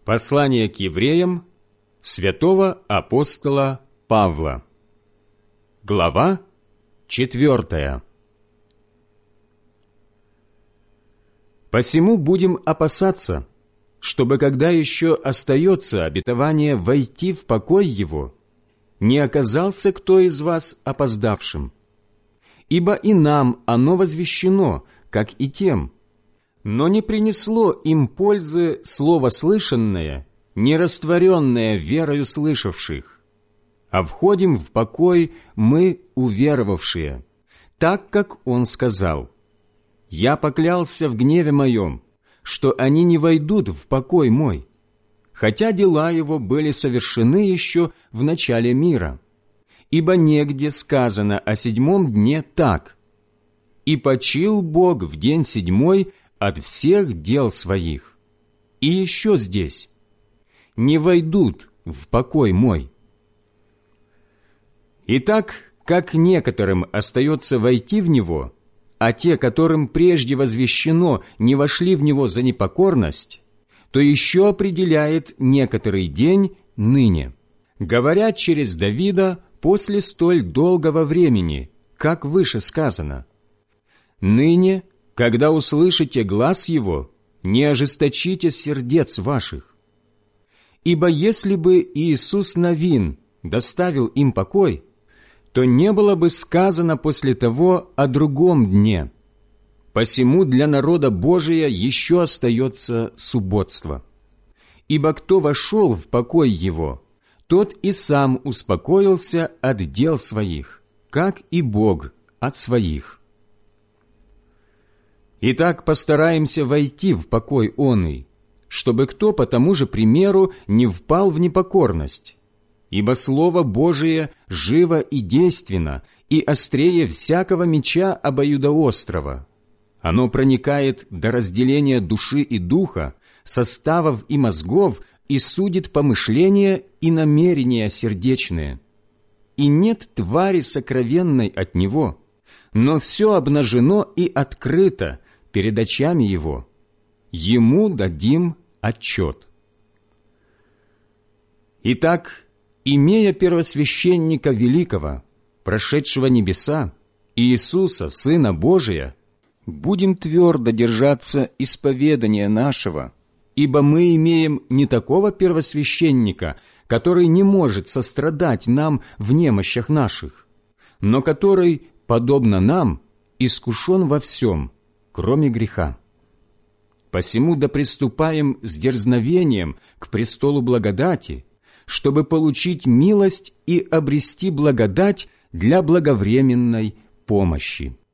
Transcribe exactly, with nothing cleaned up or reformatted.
Послание к евреям святого апостола Павла. Глава четвертая. Посему будем опасаться, чтобы, когда еще остается обетование войти в покой его, не оказался кто из вас опоздавшим. Ибо и нам оно возвещено, как и тем, но не принесло им пользы слово слышанное, не растворенное верою слышавших. А входим в покой мы, уверовавшие, так, как Он сказал: «Я поклялся в гневе моем, что они не войдут в покой мой, хотя дела его были совершены еще в начале мира. Ибо негде сказано о седьмом дне так: и почил Бог в день седьмой от всех дел своих». И еще здесь: «не войдут в покой мой». Итак, как некоторым остается войти в него, а те, которым прежде возвещено, не вошли в него за непокорность, то еще определяет некоторый день ныне, говоря через Давида после столь долгого времени, как выше сказано: «Ныне, когда услышите глас его, не ожесточите сердец ваших». Ибо если бы Иисус Навин доставил им покой, то не было бы сказано после того о другом дне. Посему для народа Божия еще остается субботство. Ибо кто вошел в покой его, тот и сам успокоился от дел своих, как и Бог от своих. Итак, постараемся войти в покой оный, чтобы кто по тому же примеру не впал в непокорность. Ибо Слово Божие живо и действенно, и острее всякого меча обоюдоострого. Оно проникает до разделения души и духа, составов и мозгов, и судит помышления и намерения сердечные. И нет твари сокровенной от Него, но все обнажено и открыто перед очами Его. Ему дадим отчет. Итак, имея первосвященника великого, прошедшего небеса, Иисуса, Сына Божия, будем твердо держаться исповедания нашего, ибо мы имеем не такого первосвященника, который не может сострадать нам в немощах наших, но который, подобно нам, искушен во всем, кроме греха. Посему да приступаем с дерзновением к престолу благодати, чтобы получить милость и обрести благодать для благовременной помощи.